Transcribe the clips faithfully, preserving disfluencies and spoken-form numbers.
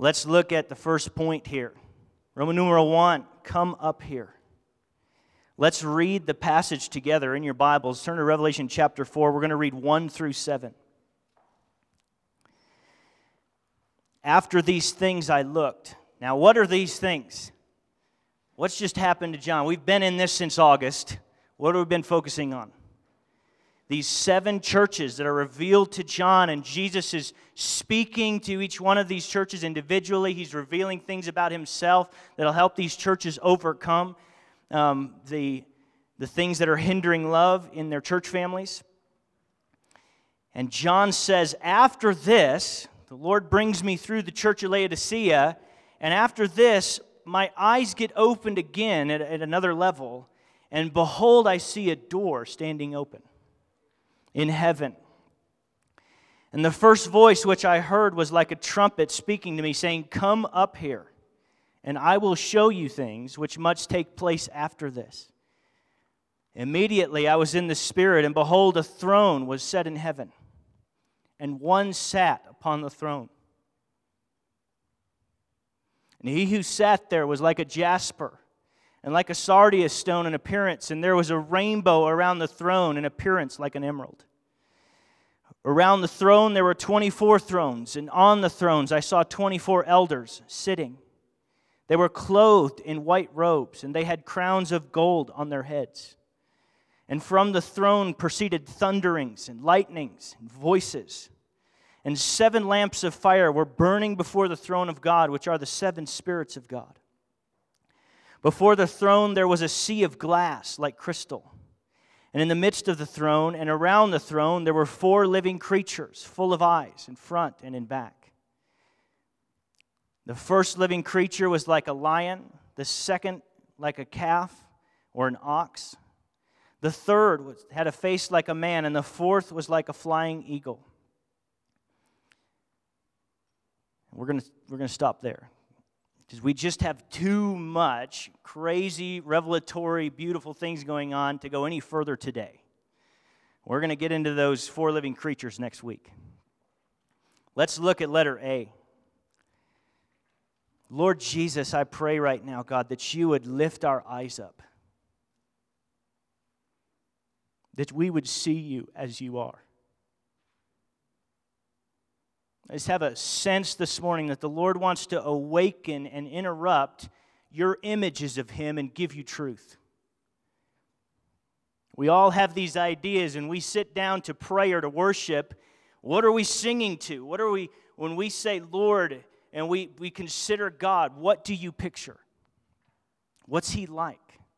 Let's look at the first point here. Roman numeral one, come up here. Let's read the passage together in your Bibles. Turn to Revelation chapter four. We're going to read one through seven. After these things I looked. Now, what are these things? What's just happened to John? We've been in this since August. What have we been focusing on? These seven churches that are revealed to John, and Jesus is speaking to each one of these churches individually. He's revealing things about himself that will help these churches overcome um, the, the things that are hindering love in their church families. And John says, after this, the Lord brings me through the church of Laodicea, and after this, my eyes get opened again at, at another level, and behold, I see a door standing open in heaven. And the first voice which I heard was like a trumpet speaking to me, saying, come up here, and I will show you things which must take place after this. Immediately I was in the Spirit, and behold, a throne was set in heaven, and one sat upon the throne. And he who sat there was like a jasper, and like a sardius stone in appearance, and there was a rainbow around the throne in appearance like an emerald. Around the throne there were twenty-four thrones, and on the thrones I saw twenty-four elders sitting. They were clothed in white robes, and they had crowns of gold on their heads. And from the throne proceeded thunderings and lightnings and voices. And seven lamps of fire were burning before the throne of God, which are the seven spirits of God. Before the throne there was a sea of glass like crystal. And in the midst of the throne and around the throne there were four living creatures, full of eyes in front and in back. The first living creature was like a lion, the second like a calf or an ox. The third was, had a face like a man, and the fourth was like a flying eagle. We're going to we're going to stop there, because we just have too much crazy, revelatory, beautiful things going on to go any further today. We're going to get into those four living creatures next week. Let's look at letter A. Lord Jesus, I pray right now, God, that you would lift our eyes up, that we would see you as you are. I just have a sense this morning that the Lord wants to awaken and interrupt your images of Him and give you truth. We all have these ideas, and we sit down to pray or to worship. What are we singing to? What are we, when we say Lord and we, we consider God, what do you picture? What's He like?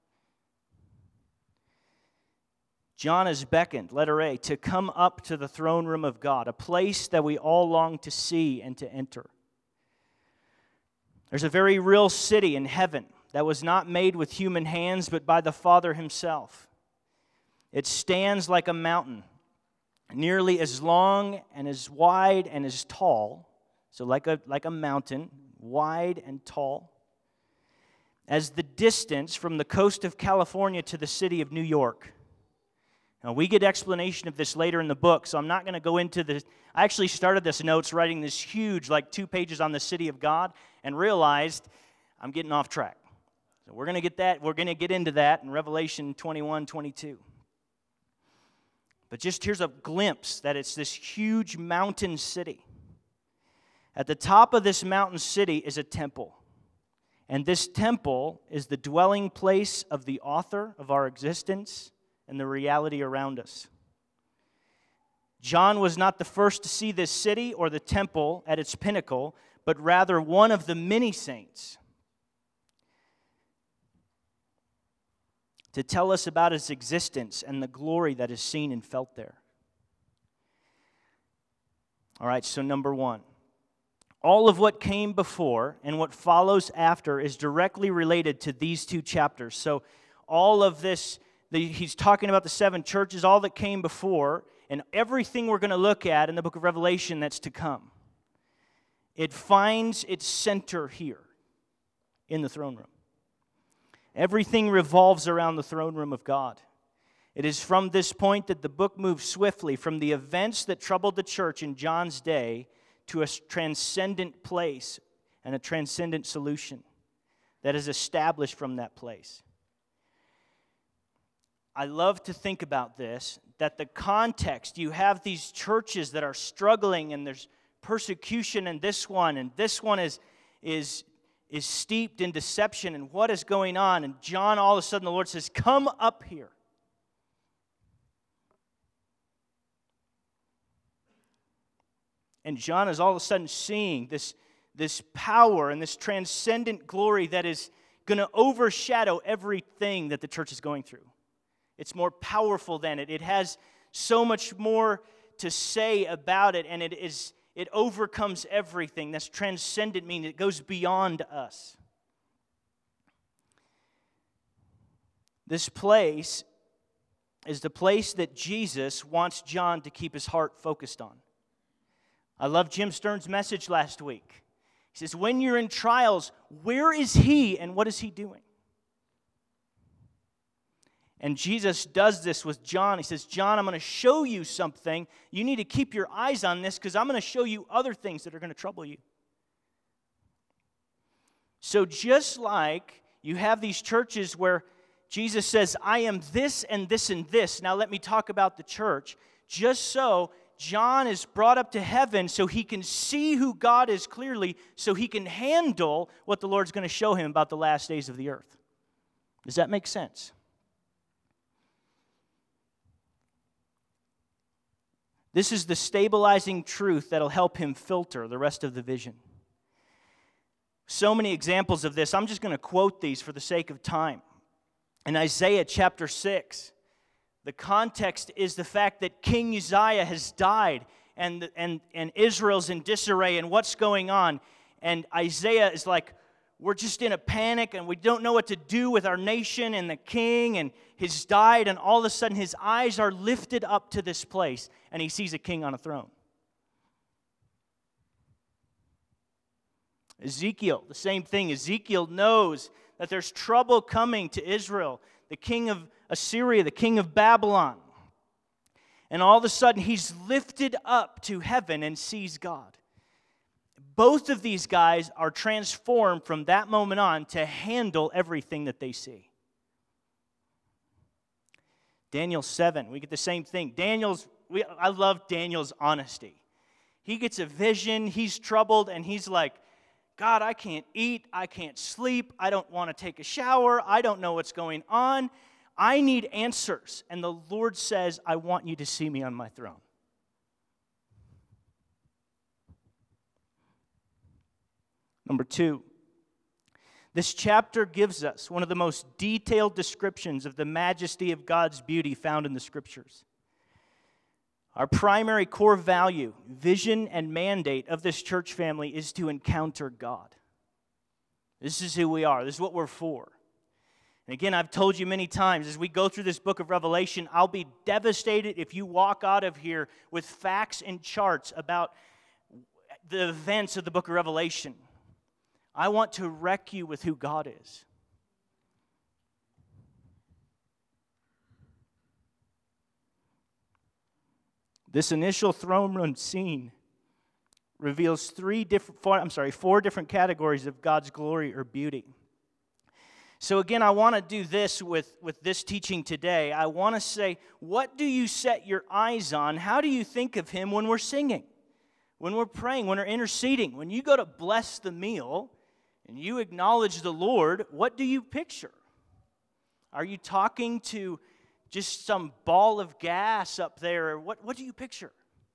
John is beckoned, letter A, to come up to the throne room of God, a place that we all long to see and to enter. There's a very real city in heaven that was not made with human hands, but by the Father Himself. It stands like a mountain, nearly as long and as wide and as tall, so like a, like a mountain, wide and tall, as the distance from the coast of California to the city of New York. Now, we get explanation of this later in the book, so I'm not going to go into this. I actually started this notes writing this huge, like two pages on the city of God, and realized I'm getting off track. So we're going to get that. We're going to get into that in Revelation twenty-one, twenty-two. But just here's a glimpse that it's this huge mountain city. At the top of this mountain city is a temple. And this temple is the dwelling place of the author of our existence and the reality around us. John was not the first to see this city or the temple at its pinnacle, but rather one of the many saints to tell us about its existence and the glory that is seen and felt there. All right, so number one. All of what came before and what follows after is directly related to these two chapters. So all of this, the, he's talking about the seven churches, all that came before, and everything we're going to look at in the book of Revelation that's to come. It finds its center here in the throne room. Everything revolves around the throne room of God. It is from this point that the book moves swiftly from the events that troubled the church in John's day to a transcendent place and a transcendent solution that is established from that place. I love to think about this, that the context, you have these churches that are struggling and there's persecution in this one, and this one is, is, is steeped in deception, and what is going on? And John, all of a sudden, the Lord says, come up here. And John is all of a sudden seeing this, this power and this transcendent glory that is going to overshadow everything that the church is going through. It's more powerful than it. It has so much more to say about it, and it is it overcomes everything. That's transcendent, meaning it goes beyond us. This place is the place that Jesus wants John to keep his heart focused on. I love Jim Stern's message last week. He says, when you're in trials, where is he and what is he doing? And Jesus does this with John. He says, John, I'm going to show you something. You need to keep your eyes on this because I'm going to show you other things that are going to trouble you. So just like you have these churches where Jesus says, I am this and this and this. Now let me talk about the church. Just so John is brought up to heaven so he can see who God is clearly, so he can handle what the Lord's going to show him about the last days of the earth. Does that make sense? This is the stabilizing truth that'll help him filter the rest of the vision. So many examples of this. I'm just going to quote these for the sake of time. In Isaiah chapter six, the context is the fact that King Uzziah has died and, and, and Israel's in disarray and what's going on. And Isaiah is like, we're just in a panic and we don't know what to do with our nation and the king and he's died, and all of a sudden his eyes are lifted up to this place and he sees a king on a throne. Ezekiel, the same thing. Ezekiel knows that there's trouble coming to Israel, the king of Assyria, the king of Babylon. And all of a sudden he's lifted up to heaven and sees God. Both of these guys are transformed from that moment on to handle everything that they see. Daniel seven, we get the same thing. Daniel's, we, I love Daniel's honesty. He gets a vision, he's troubled, and he's like, God, I can't eat, I can't sleep, I don't want to take a shower, I don't know what's going on. I need answers. And the Lord says, I want you to see me on my throne. Number two, this chapter gives us one of the most detailed descriptions of the majesty of God's beauty found in the Scriptures. Our primary core value, vision, and mandate of this church family is to encounter God. This is who we are. This is what we're for. And again, I've told you many times, as we go through this book of Revelation, I'll be devastated if you walk out of here with facts and charts about the events of the book of Revelation. I want to wreck you with who God is. This initial throne room scene reveals three different, four, I'm sorry, four different categories of God's glory or beauty. So again, I want to do this with, with this teaching today. I want to say, what do you set your eyes on? How do you think of Him when we're singing, when we're praying, when we're interceding? When you go to bless the meal and you acknowledge the Lord, what do you picture? Are you talking to just some ball of gas up there? Or what, what do you picture?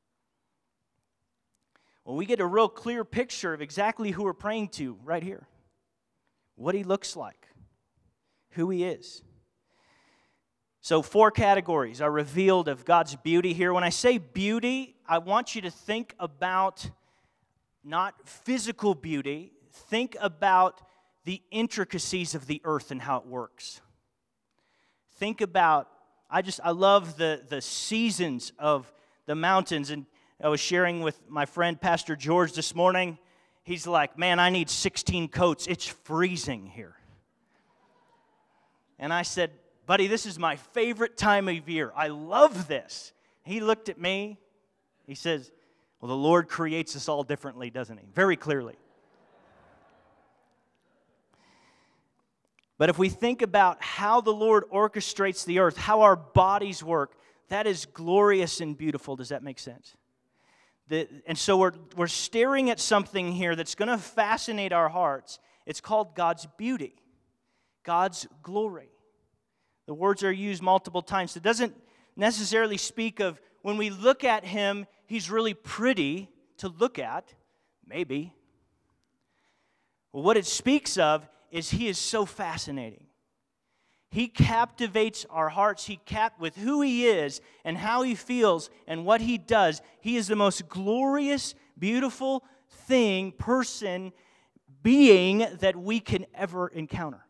Well, we get a real clear picture of exactly who we're praying to right here. What He looks like, who He is. So four categories are revealed of God's beauty here. When I say beauty, I want you to think about not physical beauty. Think about the intricacies of the earth and how it works. Think about, I just, I love the, the seasons of the mountains. And I was sharing with my friend Pastor George this morning. He's like, man, I need sixteen coats. It's freezing here. And I said, buddy, this is my favorite time of year. I love this. He looked at me. He says, well, the Lord creates us all differently, doesn't He? Very clearly. But if we think about how the Lord orchestrates the earth, how our bodies work, that is glorious and beautiful. Does that make sense? The, and so we're, we're staring at something here that's going to fascinate our hearts. It's called God's beauty, God's glory. The words are used multiple times. It doesn't necessarily speak of when we look at him, he's really pretty to look at. Maybe. Well, what it speaks of is he is so fascinating. He captivates our hearts. He cap with who he is and how he feels and what he does. He is the most glorious, beautiful thing, person, being that we can ever encounter.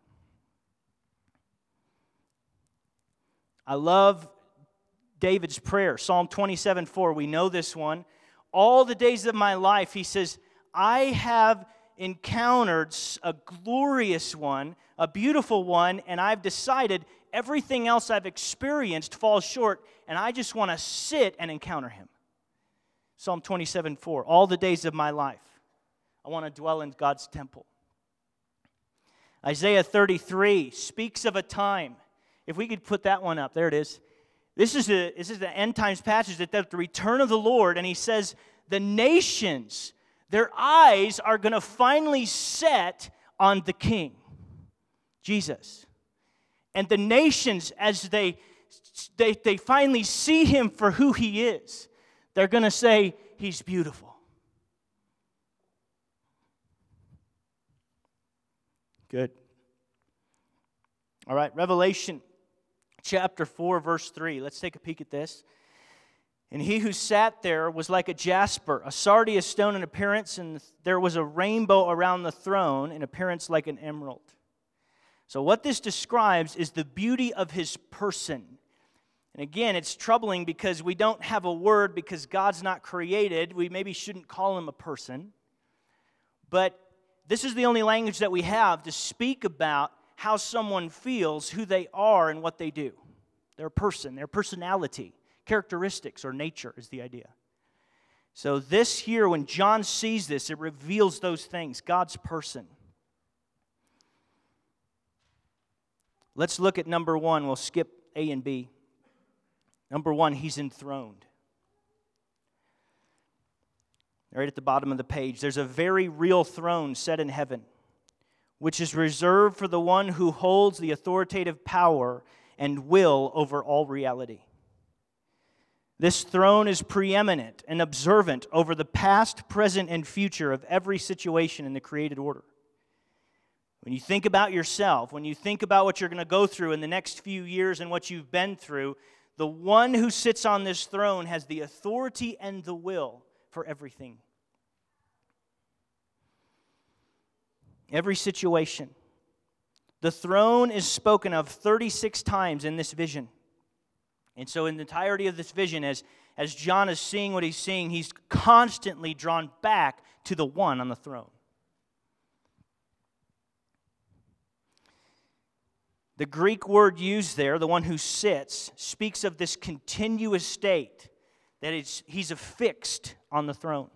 I love David's prayer, Psalm twenty-seven four. We know this one. All the days of my life, he says, I have encountered a glorious one, a beautiful one, and I've decided everything else I've experienced falls short, and I just want to sit and encounter him. Psalm twenty-seven four. All the days of my life, I want to dwell in God's temple. Isaiah thirty-three speaks of a time. If we could put that one up, there it is. This is a, this is the end times passage that the return of the Lord, and he says, the nations, their eyes are going to finally set on the King, Jesus. And the nations, as they, they, they finally see him for who he is, they're going to say, he's beautiful. Good. All right, Revelation chapter four, verse three. Let's take a peek at this. And he who sat there was like a jasper, a sardius stone in appearance, and there was a rainbow around the throne in appearance like an emerald. So what this describes is the beauty of his person. And again, it's troubling because we don't have a word because God's not created. We maybe shouldn't call him a person. But this is the only language that we have to speak about how someone feels, who they are, and what they do. Their person, their personality, characteristics, or nature is the idea. So this here, when John sees this, it reveals those things, God's person. Let's look at number one. We'll skip A and B. Number one, he's enthroned. Right at the bottom of the page, there's a very real throne set in heaven, which is reserved for the one who holds the authoritative power and will over all reality. This throne is preeminent and observant over the past, present, and future of every situation in the created order. When you think about yourself, when you think about what you're going to go through in the next few years and what you've been through, the one who sits on this throne has the authority and the will for everything. Every situation. The throne is spoken of thirty-six times in this vision. And so in the entirety of this vision, as, as John is seeing what he's seeing, he's constantly drawn back to the one on the throne. The Greek word used there, the one who sits, speaks of this continuous state, that it's, he's affixed on the throne.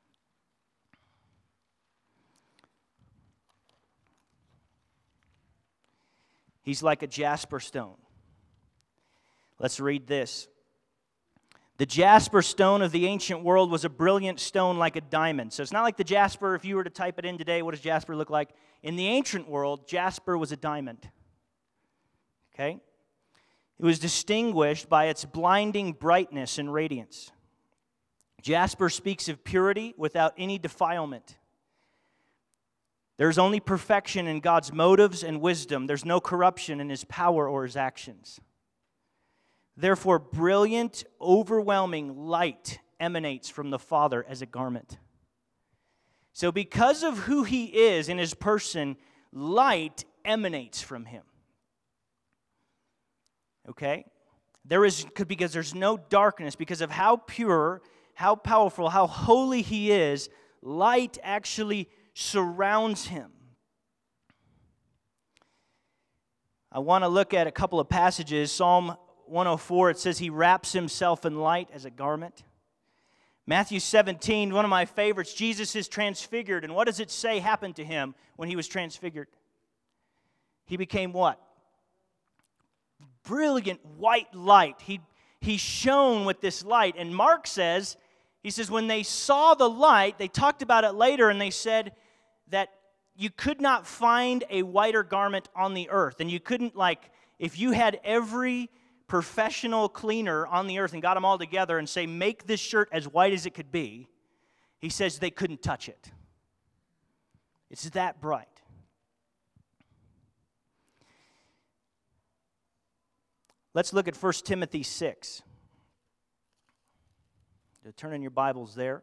He's like a jasper stone. Let's read this. The jasper stone of the ancient world was a brilliant stone like a diamond. So it's not like the jasper, if you were to type it in today, what does jasper look like? In the ancient world, jasper was a diamond. Okay? It was distinguished by its blinding brightness and radiance. Jasper speaks of purity without any defilement. There's only perfection in God's motives and wisdom. There's no corruption in his power or his actions. Therefore, brilliant, overwhelming light emanates from the Father as a garment. So because of who he is in his person, light emanates from him. Okay? There is, because there's no darkness, because of how pure, how powerful, how holy he is, light actually surrounds him. I want to look at a couple of passages. Psalm one oh four, it says he wraps himself in light as a garment. Matthew seventeen, one of my favorites, Jesus is transfigured. And what does it say happened to him when he was transfigured? he became what? Brilliant white light. He, he shone with this light. And Mark says, he says, when they saw the light, they talked about it later, and they said that you could not find a whiter garment on the earth. And you couldn't, like, if you had every professional cleaner on the earth and got them all together and say, make this shirt as white as it could be, he says they couldn't touch it. It's that bright. Let's look at First Timothy six. So turn in your Bibles there.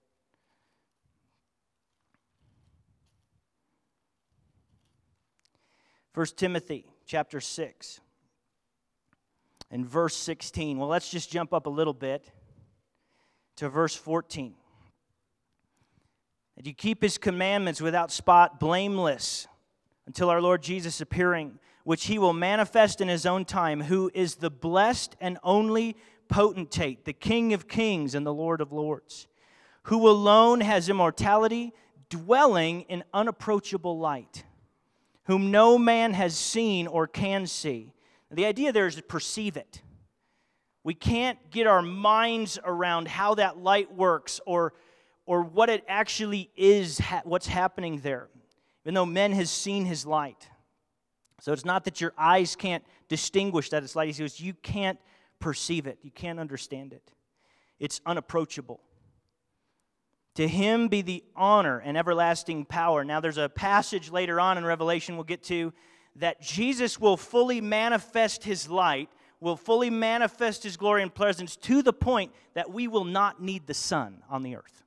First Timothy chapter six and verse sixteen. Well, let's just jump up a little bit to verse fourteen. That you keep his commandments without spot, blameless, until our Lord Jesus appearing, which he will manifest in his own time, who is the blessed and only potentate, the King of kings and the Lord of lords, who alone has immortality, dwelling in unapproachable light, whom no man has seen or can see. The idea there is to perceive it. We can't get our minds around how that light works or, or what it actually is, what's happening there, even though men has seen his light. So it's not that your eyes can't distinguish that it's light. He says you can't perceive it. You can't understand it. It's unapproachable. To him be the honor and everlasting power. Now there's a passage later on in Revelation we'll get to that Jesus will fully manifest his light, will fully manifest his glory and presence to the point that we will not need the sun on the earth.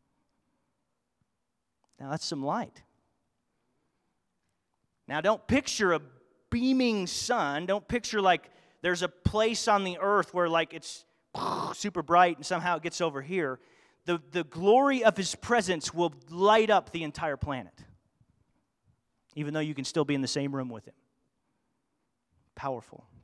Now that's some light. Now don't picture a beaming sun. Don't picture like there's a place on the earth where like it's super bright and somehow it gets over here. The, the glory of his presence will light up the entire planet, even though you can still be in the same room with him. Powerful.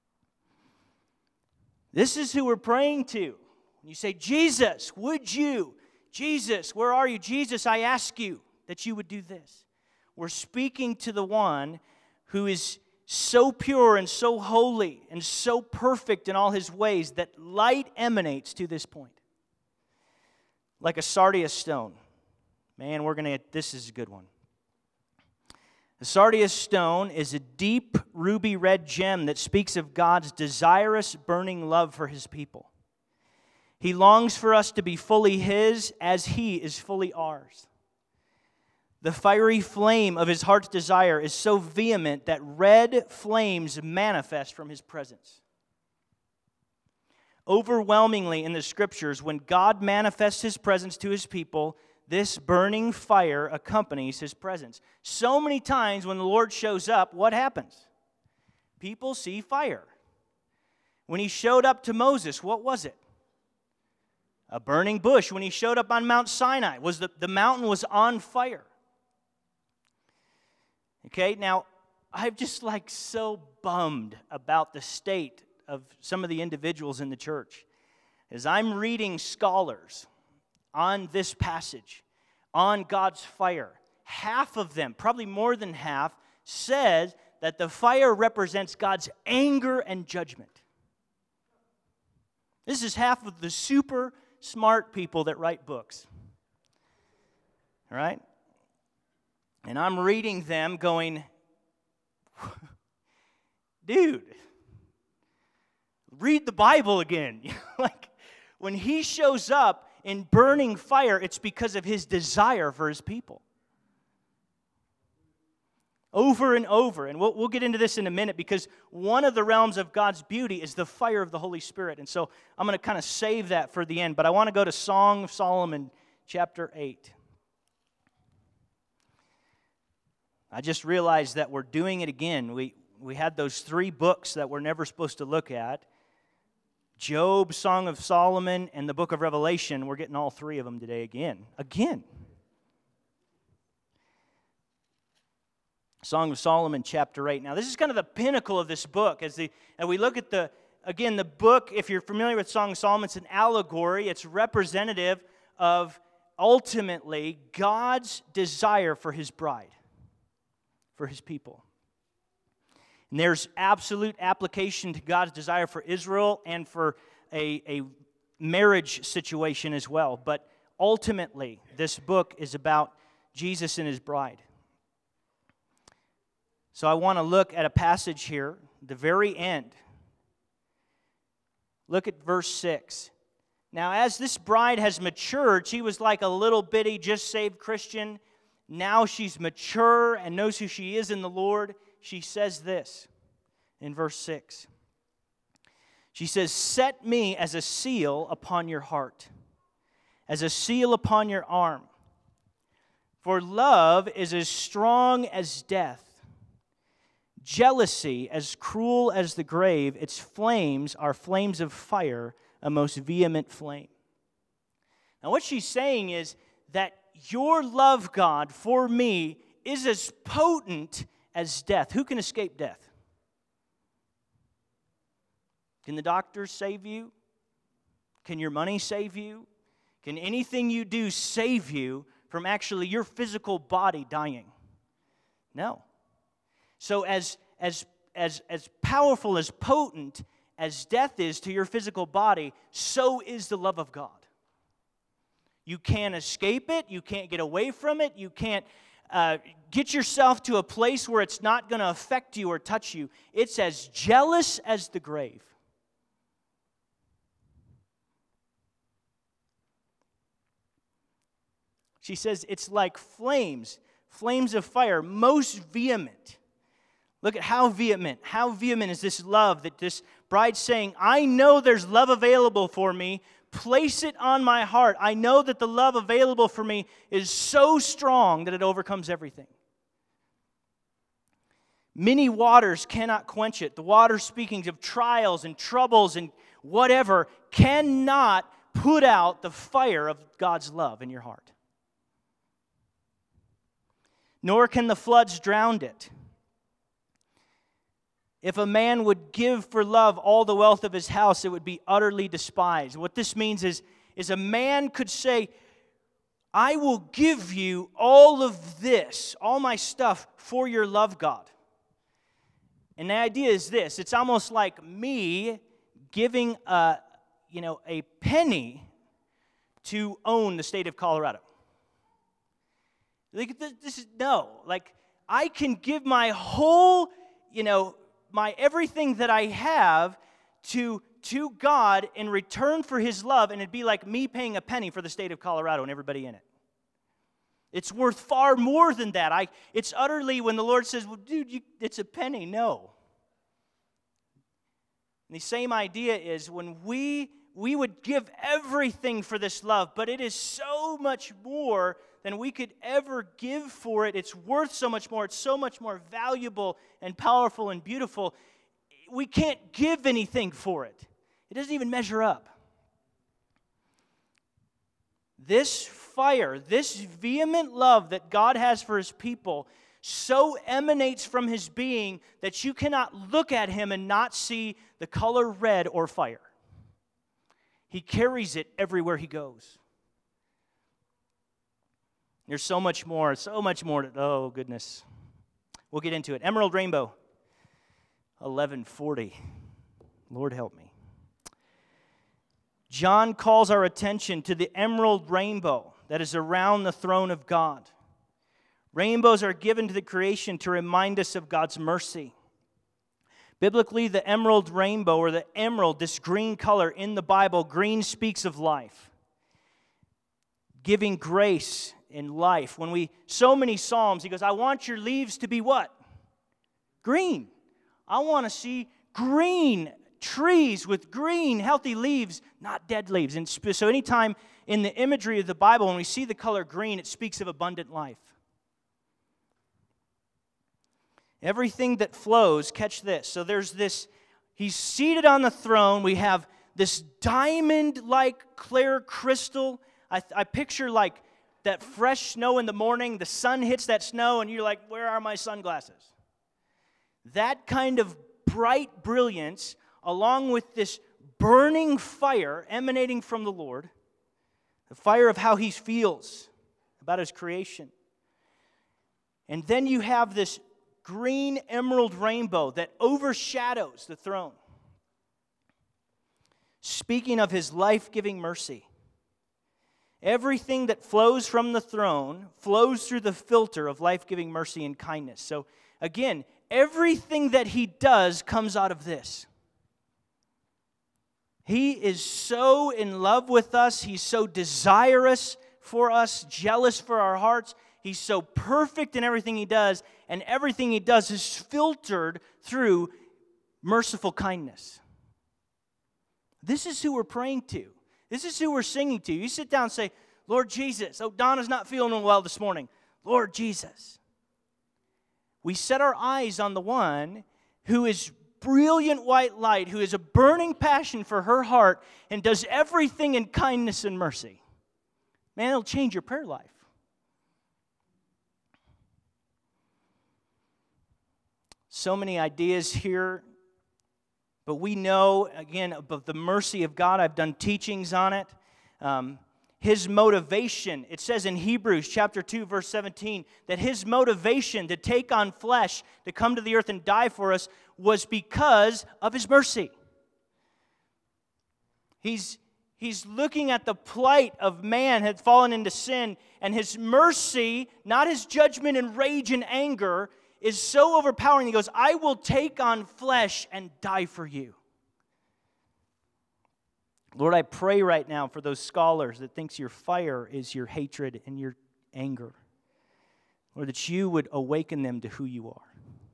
This is who we're praying to. When you say, Jesus, would you? Jesus, where are you? Jesus, I ask you that you would do this. We're speaking to the one who is so pure and so holy and so perfect in all his ways that light emanates to this point. Like a sardius stone. Man, we're going to get, this is a good one. The sardius stone is a deep ruby red gem that speaks of God's desirous, burning love for his people. He longs for us to be fully his as he is fully ours. The fiery flame of his heart's desire is so vehement that red flames manifest from his presence. Overwhelmingly in the Scriptures, when God manifests his presence to his people, this burning fire accompanies his presence. So many times when the Lord shows up, what happens? People see fire. When he showed up to Moses, what was it? A burning bush. When he showed up on Mount Sinai, was the, the mountain was on fire. Okay, now, I'm just like so bummed about the state of some of the individuals in the church. As I'm reading scholars on this passage, on God's fire, half of them, probably more than half, says that the fire represents God's anger and judgment. This is half of the super smart people that write books. All right? And I'm reading them going, dude, read the Bible again. Like, when he shows up in burning fire, it's because of his desire for his people. Over and over. And we'll, we'll get into this in a minute because one of the realms of God's beauty is the fire of the Holy Spirit. And so I'm going to kind of save that for the end. But I want to go to Song of Solomon, chapter eight. I just realized that we're doing it again. We, we had those three books that we're never supposed to look at. Job, Song of Solomon, and the book of Revelation. We're getting all three of them today again. Again. Song of Solomon, chapter eight. Now, this is kind of the pinnacle of this book. As, the, as we look at the, again, the book, if you're familiar with Song of Solomon, it's an allegory. It's representative of, ultimately, God's desire for his bride, for his people. And there's absolute application to God's desire for Israel and for a, a marriage situation as well. But ultimately, this book is about Jesus and his bride. So I want to look at a passage here, the very end. Look at verse six. Now, as this bride has matured, she was like a little bitty, just saved Christian. Now she's mature and knows who she is in the Lord. She says this in verse six. She says, "Set me as a seal upon your heart, as a seal upon your arm. For love is as strong as death. Jealousy as cruel as the grave. Its flames are flames of fire, a most vehement flame." Now what she's saying is that your love, God, for me is as potent as death. Who can escape death? Can the doctors save you? Can your money save you? Can anything you do save you from actually your physical body dying? No. So as, as, as, as powerful, as potent as death is to your physical body, so is the love of God. You can't escape it. You can't get away from it. You can't uh, get yourself to a place where it's not going to affect you or touch you. It's as jealous as the grave. She says it's like flames, flames of fire, most vehement. Look at how vehement, how vehement is this love that this bride's saying, I know there's love available for me. Place it on my heart. I know that the love available for me is so strong that it overcomes everything. Many waters cannot quench it. The water, speaking of trials and troubles and whatever, cannot put out the fire of God's love in your heart. Nor can the floods drown it. If a man would give for love all the wealth of his house, it would be utterly despised. What this means is, is a man could say, I will give you all of this, all my stuff, for your love, God. And the idea is this. It's almost like me giving a, you know, a penny to own the state of Colorado. Like, this is, no. Like, I can give my whole, you know, my everything that I have to, to God in return for His love, and it'd be like me paying a penny for the state of Colorado and everybody in it. It's worth far more than that. I, it's utterly, when the Lord says, well, dude, you, it's a penny. No. And the same idea is when we, we would give everything for this love, but it is so much more than we could ever give for it. It's worth so much more. It's so much more valuable and powerful and beautiful. We can't give anything for it. It doesn't even measure up. This fire, this vehement love that God has for His people so emanates from His being that you cannot look at Him and not see the color red or fire. He carries it everywhere He goes. There's so much more, so much more. To, oh, goodness. We'll get into it. Emerald Rainbow, eleven forty. Lord help me. John calls our attention to the emerald rainbow that is around the throne of God. Rainbows are given to the creation to remind us of God's mercy. Biblically, the emerald rainbow, or the emerald, this green color in the Bible, green speaks of life, giving grace in life. When we, so many Psalms, he goes, I want your leaves to be what? Green. I want to see green trees with green, healthy leaves, not dead leaves. And so anytime in the imagery of the Bible, when we see the color green, it speaks of abundant life. Everything that flows, catch this. So there's this, He's seated on the throne. We have this diamond-like clear crystal. I, I picture like that fresh snow in the morning, the sun hits that snow, and you're like, where are my sunglasses? That kind of bright brilliance, along with this burning fire emanating from the Lord, the fire of how He feels about His creation. And then you have this green emerald rainbow that overshadows the throne, speaking of his life-giving mercy. Everything that flows from the throne flows through the filter of life-giving mercy and kindness. So again, everything that he does comes out of this. He is so in love with us. He's so desirous for us, jealous for our hearts. He's so perfect in everything he does, and everything he does is filtered through merciful kindness. This is who we're praying to. This is who we're singing to. You sit down and say, Lord Jesus. Oh, Donna's not feeling well this morning. Lord Jesus. We set our eyes on the one who is brilliant white light, who has a burning passion for her heart and does everything in kindness and mercy. Man, it'll change your prayer life. So many ideas here. But we know, again, about the mercy of God. I've done teachings on it. Um, his motivation, it says in Hebrews chapter two, verse seventeen, that his motivation to take on flesh, to come to the earth and die for us, was because of his mercy. He's, he's looking at the plight of man had fallen into sin, and his mercy, not his judgment and rage and anger, is so overpowering. He goes, I will take on flesh and die for you. Lord, I pray right now for those scholars that thinks your fire is your hatred and your anger. Lord, that you would awaken them to who you are.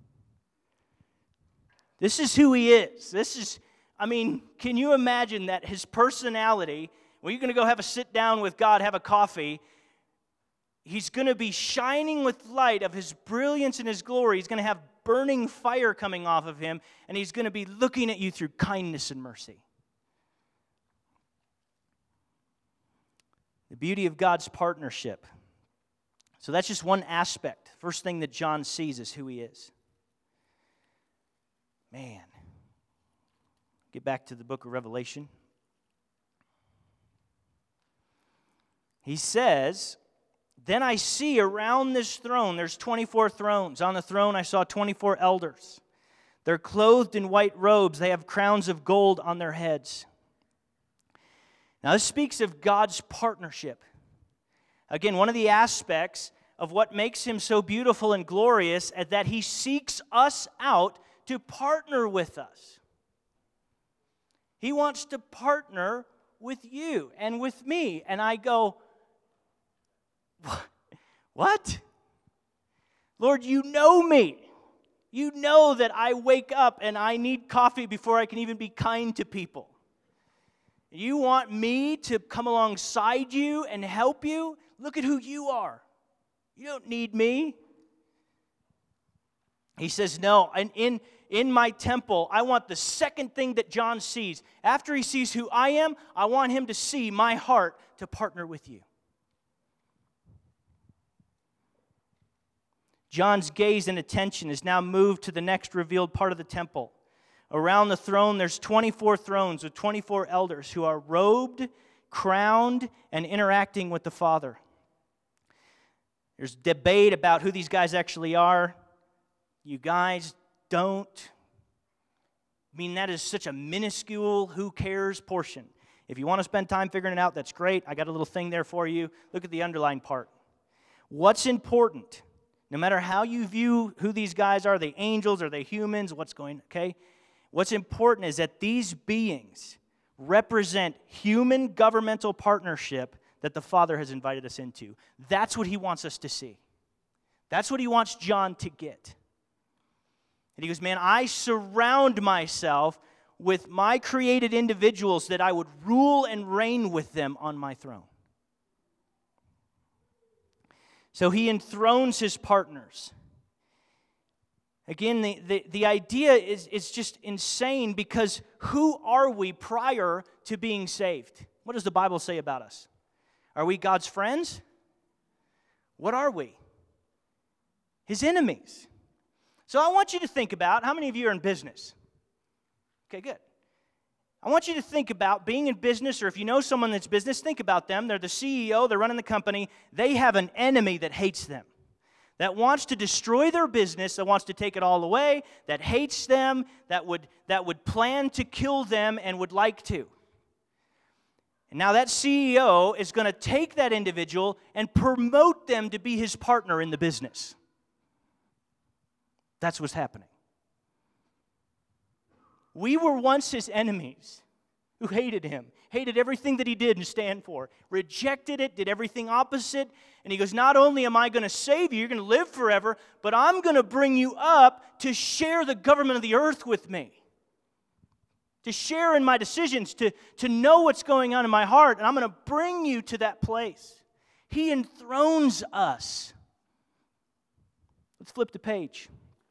This is who he is. This is, I mean, can you imagine that his personality, when you're going to go have a sit down with God, have a coffee, he's going to be shining with light of his brilliance and his glory. He's going to have burning fire coming off of him, and he's going to be looking at you through kindness and mercy. The beauty of God's partnership. So that's just one aspect. First thing that John sees is who he is. Man. Get back to the book of Revelation. He says, then I see around this throne, there's twenty-four thrones. On the throne I saw twenty-four elders. They're clothed in white robes. They have crowns of gold on their heads. Now this speaks of God's partnership. Again, one of the aspects of what makes him so beautiful and glorious is that he seeks us out to partner with us. He wants to partner with you and with me. And I go, what? Lord, you know me. You know that I wake up and I need coffee before I can even be kind to people. You want me to come alongside you and help you? Look at who you are. You don't need me. He says, no, and in, in my temple, I want the second thing that John sees. After he sees who I am, I want him to see my heart to partner with you. John's gaze and attention is now moved to the next revealed part of the temple. Around the throne, there's twenty-four thrones with twenty-four elders who are robed, crowned, and interacting with the Father. There's debate about who these guys actually are. You guys don't. I mean, that is such a minuscule, who cares portion. If you want to spend time figuring it out, that's great. I got a little thing there for you. Look at the underlying part. What's important? No matter how you view who these guys are, are they angels, are they humans, what's going, okay? What's important is that these beings represent human governmental partnership that the Father has invited us into. That's what he wants us to see. That's what he wants John to get. And he goes, man, I surround myself with my created individuals that I would rule and reign with them on my throne. So he enthrones his partners. Again, the, the, the idea is, is just insane because who are we prior to being saved? What does the Bible say about us? Are we God's friends? What are we? His enemies. So I want you to think about, how many of you are in business? Okay, good. I want you to think about being in business, or if you know someone that's business, think about them. They're the C E O, they're running the company. They have an enemy that hates them. that wants to destroy their business, that wants to take it all away, that hates them, that would, that would plan to kill them and would like to. And now that C E O is going to take that individual and promote them to be his partner in the business. That's what's happening. We were once his enemies who hated him, hated everything that he did and stand for, rejected it, did everything opposite. And he goes, not only am I going to save you, you're going to live forever, but I'm going to bring you up to share the government of the earth with me. To share in my decisions, to, to know what's going on in my heart, and I'm going to bring you to that place. He enthrones us. Let's flip the page.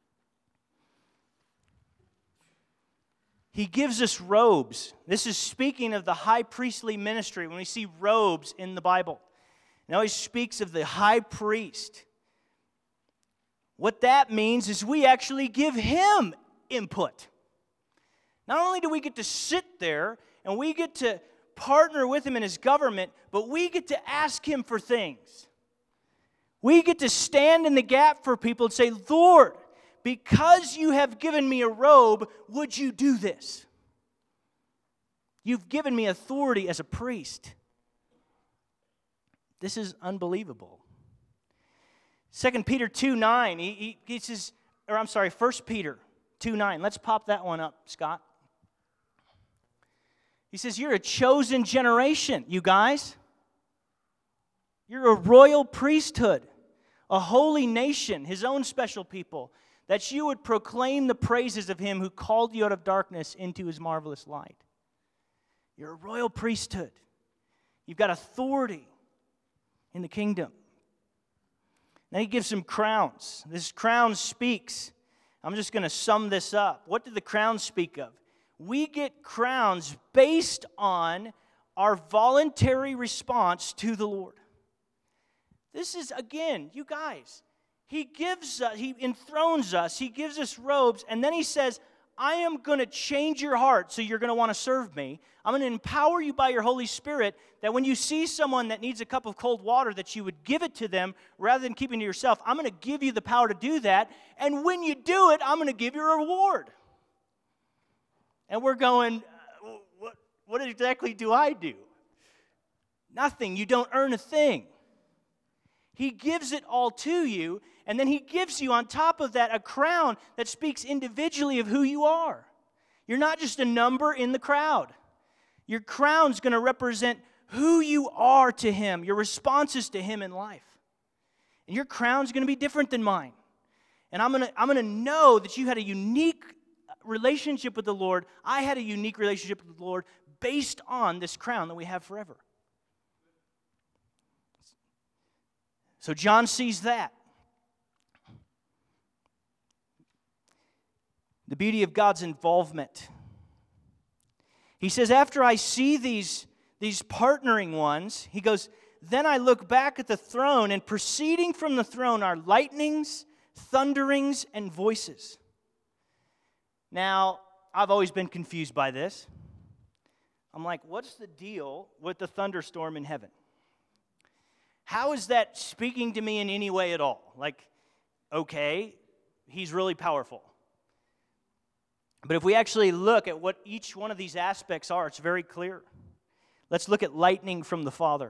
He gives us robes. This is speaking of the high priestly ministry when we see robes in the Bible. Now he speaks of the high priest. What that means is we actually give him input. Not only do we get to sit there and we get to partner with him in his government, but we get to ask him for things. We get to stand in the gap for people and say, Lord, because you have given me a robe, would you do this? You've given me authority as a priest. This is unbelievable. Second Peter two nine, he, he, he says, or I'm sorry, First Peter two nine. Let's pop that one up, Scott. He says, you're a chosen generation, you guys. You're a royal priesthood, a holy nation, his own special people, that you would proclaim the praises of him who called you out of darkness into his marvelous light. You're a royal priesthood. You've got authority in the kingdom. Then he gives some crowns. This crown speaks. I'm just going to sum this up. What did the crown speak of? We get crowns based on our voluntary response to the Lord. This is, again, you guys, he gives us, he enthrones us, he gives us robes, and then he says, I am going to change your heart so you're going to want to serve me. I'm going to empower you by your Holy Spirit that when you see someone that needs a cup of cold water, that you would give it to them rather than keeping it to yourself. I'm going to give you the power to do that, and when you do it, I'm going to give you a reward. And we're going, what, what exactly do I do? Nothing. You don't earn a thing. He gives it all to you, and then he gives you on top of that a crown that speaks individually of who you are. You're not just a number in the crowd. Your crown's going to represent who you are to him, your responses to him in life. And your crown's going to be different than mine. And I'm going to I'm going to know that you had a unique relationship with the Lord. I had a unique relationship with the Lord based on this crown that we have forever. So John sees that. The beauty of God's involvement. He says, after I see these, these partnering ones, he goes, then I look back at the throne, and proceeding from the throne are lightnings, thunderings, and voices. Now, I've always been confused by this. I'm like, what's the deal with the thunderstorm in heaven? How is that speaking to me in any way at all? Like, okay, he's really powerful. But if we actually look at what each one of these aspects are, it's very clear. Let's look at lightning from the Father.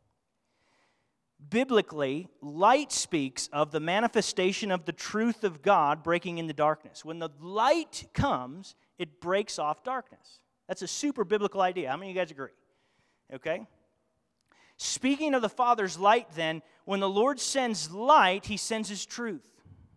Biblically, light speaks of the manifestation of the truth of God breaking into darkness. When the light comes, it breaks off darkness. That's a super biblical idea. How many of you guys agree? Okay? Speaking of the Father's light, then, when the Lord sends light, he sends his truth.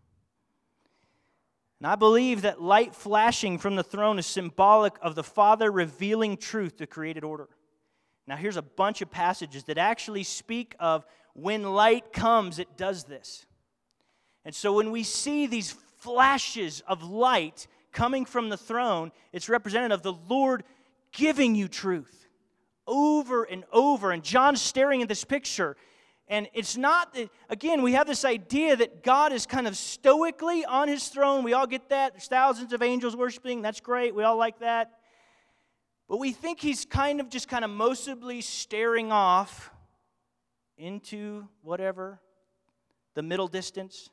And I believe that light flashing from the throne is symbolic of the Father revealing truth to created order. Now, here's a bunch of passages that actually speak of when light comes, it does this. And so when we see these flashes of light coming from the throne, it's representative of the Lord giving you truth over and over. And John's staring at this picture. And it's not, that, again, we have this idea that God is kind of stoically on his throne. We all get that. There's thousands of angels worshiping. That's great. We all like that. But we think he's kind of just kind of mostly staring off into whatever, the middle distance,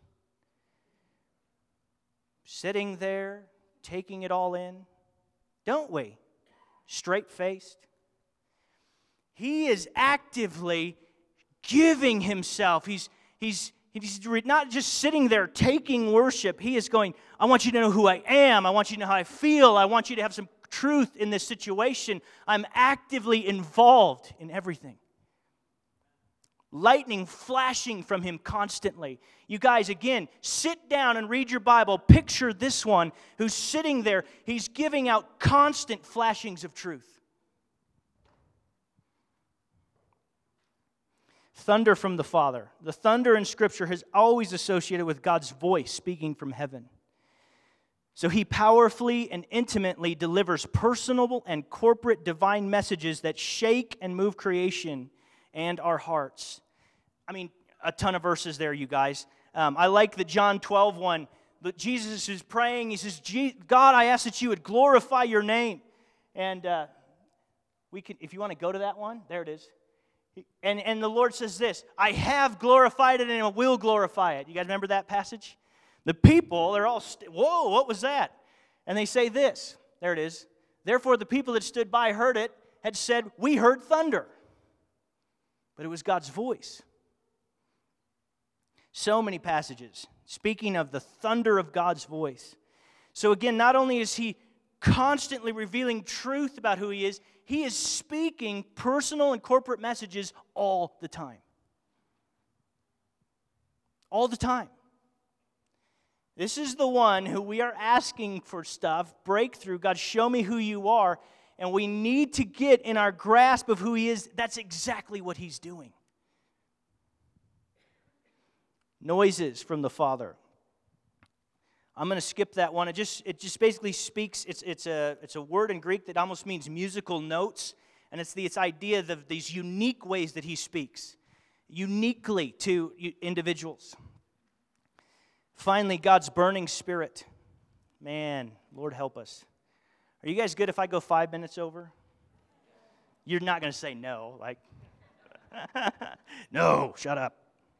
sitting there, taking it all in, don't we? Straight-faced. He is actively giving himself. He's, he's, he's not just sitting there taking worship. He is going, I want you to know who I am. I want you to know how I feel. I want you to have some truth in this situation. I'm actively involved in everything. Lightning flashing from him constantly. You guys, again, sit down and read your Bible. Picture this one who's sitting there. He's giving out constant flashings of truth. Thunder from the Father. The thunder in Scripture is always associated with God's voice speaking from heaven. So he powerfully and intimately delivers personal and corporate divine messages that shake and move creation and our hearts. I mean, a ton of verses there, you guys. Um, I like the John twelve one. That Jesus is praying. He says, God, I ask that you would glorify your name. And uh, we can, if you want to go to that one, there it is. And, and the Lord says this, I have glorified it and I will glorify it. You guys remember that passage? The people, they're all, st- whoa, what was that? And they say this, there it is. Therefore the people that stood by heard it, had said, we heard thunder. But it was God's voice. So many passages speaking of the thunder of God's voice. So again, not only is he constantly revealing truth about who he is, he is speaking personal and corporate messages all the time. All the time. This is the one who we are asking for stuff, breakthrough. God, show me who you are. And we need to get in our grasp of who he is. That's exactly what he's doing. Noises from the Father. I'm going to skip that one. It just it just basically speaks. It's it's a it's a word in Greek that almost means musical notes, and it's the it's idea of these unique ways that he speaks, uniquely to individuals. Finally, God's burning spirit. Man, Lord help us. Are you guys good if I go five minutes over? You're not going to say no, like no, shut up.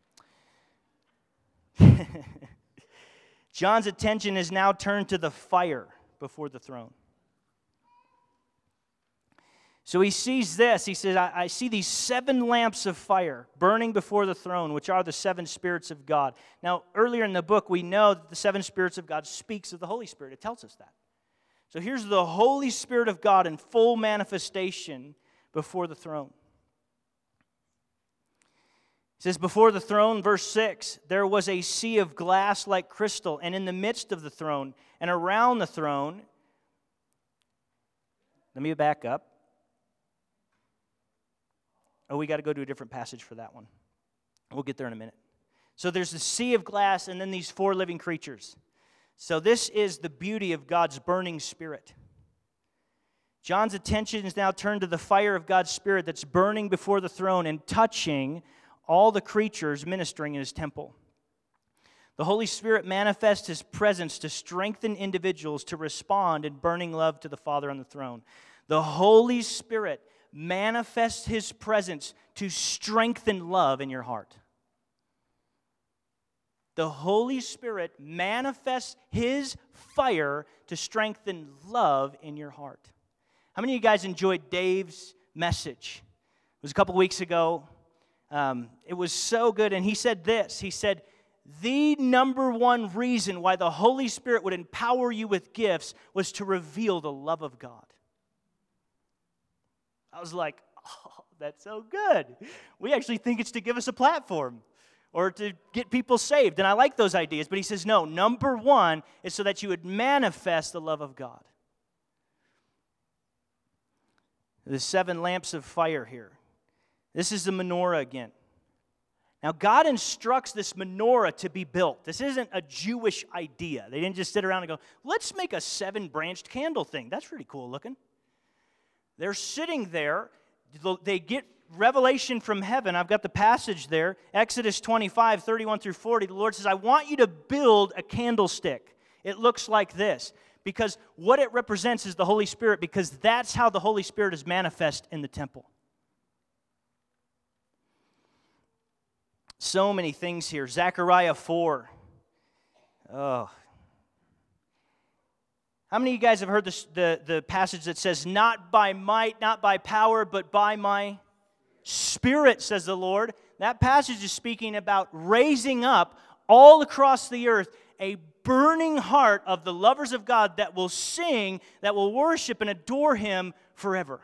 John's attention is now turned to the fire before the throne. So he sees this. He says, I, I see these seven lamps of fire burning before the throne, which are the seven spirits of God. Now, earlier in the book, we know that the seven spirits of God speaks of the Holy Spirit. It tells us that. So here's the Holy Spirit of God in full manifestation before the throne. It says, before the throne, verse six, there was a sea of glass like crystal, and in the midst of the throne, and around the throne, let me back up. Oh, we got to go to a different passage for that one. We'll get there in a minute. So there's the sea of glass, and then these four living creatures. So this is the beauty of God's burning spirit. John's attention is now turned to the fire of God's Spirit that's burning before the throne and touching all the creatures ministering in his temple. The Holy Spirit manifests his presence to strengthen individuals to respond in burning love to the Father on the throne. The Holy Spirit manifests his presence to strengthen love in your heart. The Holy Spirit manifests his fire to strengthen love in your heart. How many of you guys enjoyed Dave's message? It was a couple weeks ago. Um, it was so good, and he said this. He said, the number one reason why the Holy Spirit would empower you with gifts was to reveal the love of God. I was like, oh, that's so good. We actually think it's to give us a platform or to get people saved, and I like those ideas. But he says, no, number one is so that you would manifest the love of God. The seven lamps of fire here. This is the menorah again. Now, God instructs this menorah to be built. This isn't a Jewish idea. They didn't just sit around and go, let's make a seven-branched candle thing. That's pretty cool looking. They're sitting there. They get revelation from heaven. I've got the passage there. Exodus twenty-five, thirty-one through forty. The Lord says, I want you to build a candlestick. It looks like this. Because what it represents is the Holy Spirit, because that's how the Holy Spirit is manifest in the temple. So many things here. Zechariah four. Oh. How many of you guys have heard this, the, the passage that says, not by might, not by power, but by my Spirit, says the Lord? That passage is speaking about raising up all across the earth a burning heart of the lovers of God that will sing, that will worship and adore Him forever.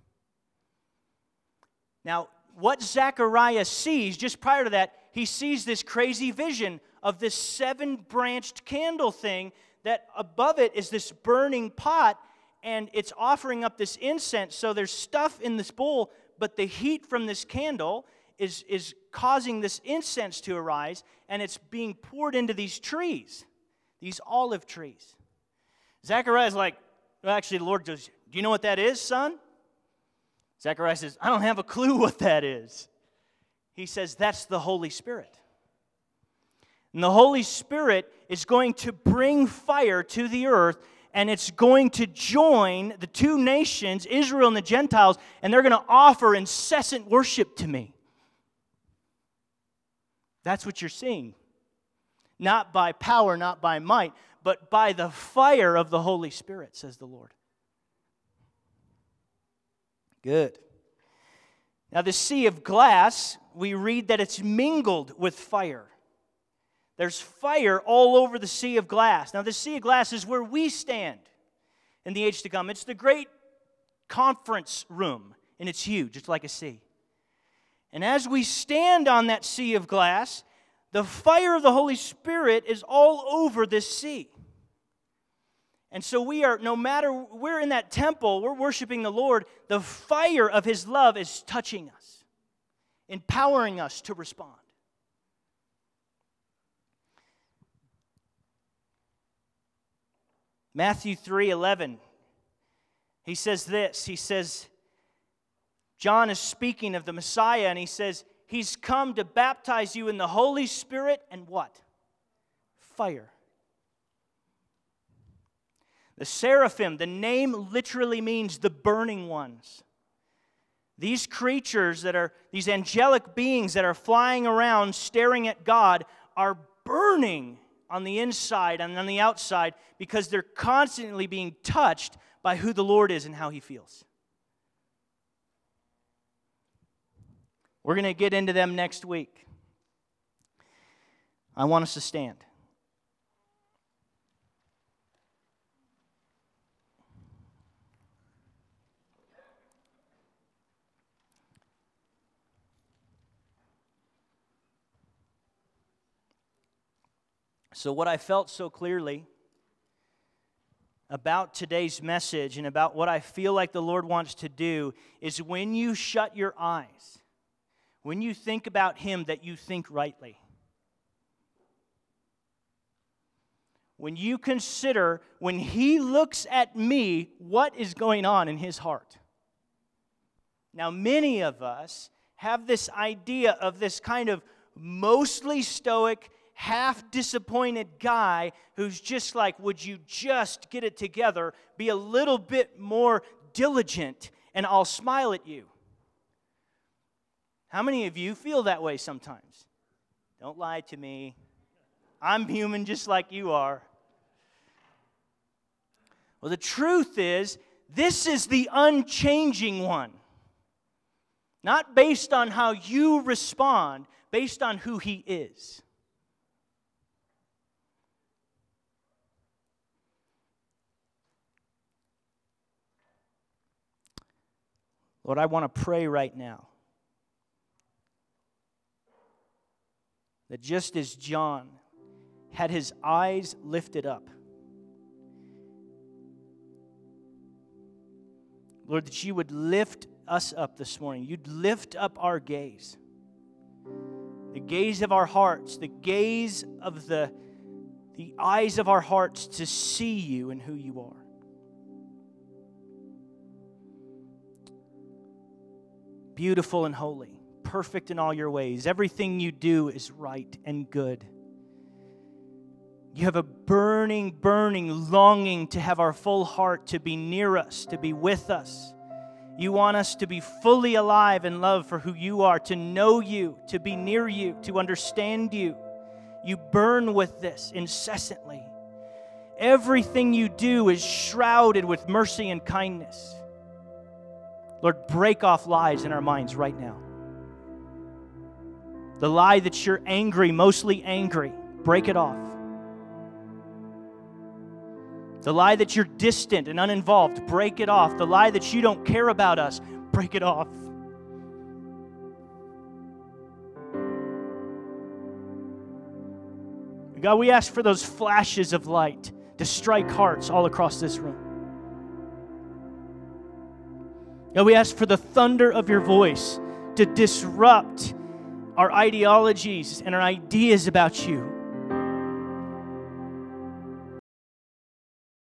Now, what Zechariah sees, just prior to that, he sees this crazy vision of this seven-branched candle thing that above it is this burning pot, and it's offering up this incense. So there's stuff in this bowl, but the heat from this candle is, is causing this incense to arise, and it's being poured into these trees, these olive trees. Zechariah's like, well, actually, the Lord goes, do you know what that is, son? Zechariah says, I don't have a clue what that is. He says, that's the Holy Spirit. And the Holy Spirit is going to bring fire to the earth, and it's going to join the two nations, Israel and the Gentiles, and they're going to offer incessant worship to me. That's what you're seeing. Not by power, not by might, but by the fire of the Holy Spirit, says the Lord. Good. Now, the sea of glass, we read that it's mingled with fire. There's fire all over the sea of glass. Now, the sea of glass is where we stand in the age to come. It's the great conference room, and it's huge. It's like a sea. And as we stand on that sea of glass, the fire of the Holy Spirit is all over this sea. And so we are, no matter, we're in that temple, we're worshiping the Lord, the fire of His love is touching us, empowering us to respond. Matthew three eleven, he says this, he says, John is speaking of the Messiah, and he says, He's come to baptize you in the Holy Spirit and what? Fire. The seraphim, the name literally means the burning ones. These creatures that are, these angelic beings that are flying around staring at God are burning on the inside and on the outside because they're constantly being touched by who the Lord is and how He feels. We're going to get into them next week. I want us to stand. So what I felt so clearly about today's message and about what I feel like the Lord wants to do is when you shut your eyes, when you think about Him, that you think rightly. When you consider, when He looks at me, what is going on in His heart. Now, many of us have this idea of this kind of mostly stoic, half-disappointed guy who's just like, would you just get it together, be a little bit more diligent, and I'll smile at you. How many of you feel that way sometimes? Don't lie to me. I'm human just like you are. Well, the truth is, this is the unchanging one. Not based on how you respond, based on who He is. Lord, I want to pray right now that just as John had his eyes lifted up, Lord, that you would lift us up this morning. You'd lift up our gaze. The gaze of our hearts, the gaze of the, the eyes of our hearts to see you and who you are. Beautiful and holy, perfect in all your ways. Everything you do is right and good. You have a burning, burning longing to have our full heart to be near us, to be with us. You want us to be fully alive in love for who you are, to know you, to be near you, to understand you. You burn with this incessantly. Everything you do is shrouded with mercy and kindness. Lord, break off lies in our minds right now. The lie that you're angry, mostly angry, break it off. The lie that you're distant and uninvolved, break it off. The lie that you don't care about us, break it off. God, we ask for those flashes of light to strike hearts all across this room. God, we ask for the thunder of your voice to disrupt our ideologies and our ideas about you.